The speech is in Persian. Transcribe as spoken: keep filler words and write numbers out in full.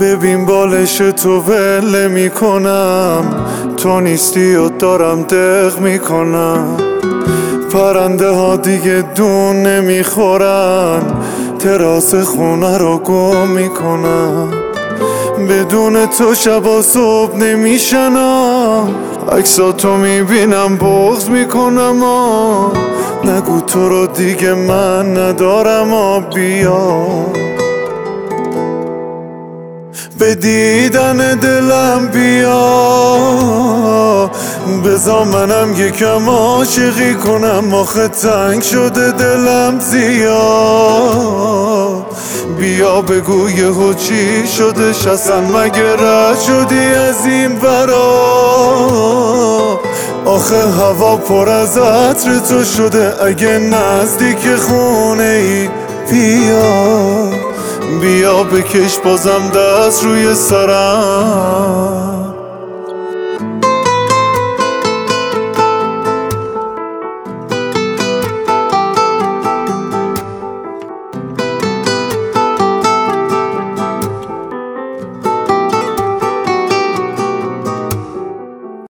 ببین بالش تو ول میکنم، تو نیستی و دارم دق میکنم. پرنده ها دیگه دون نمیخورن، تراس خونه رو گم میکنم. بدون تو شب و صبح نمیشنم، عکساتو میبینم بغض میکنم. آه نگو تو رو دیگه من ندارم. آ بیا به دیدن دلم بیا، بذار منم یکم عاشقی کنم. آخه تنگ شده دلم زیاد. بیا بگو یهو چی شدش اصلا، مگه رد شدی از این ورا؟ آخه هوا پر از عطر تو شده، اگه نزدیک خونه ای بیا. بیا بکش بازم دست روی سرم.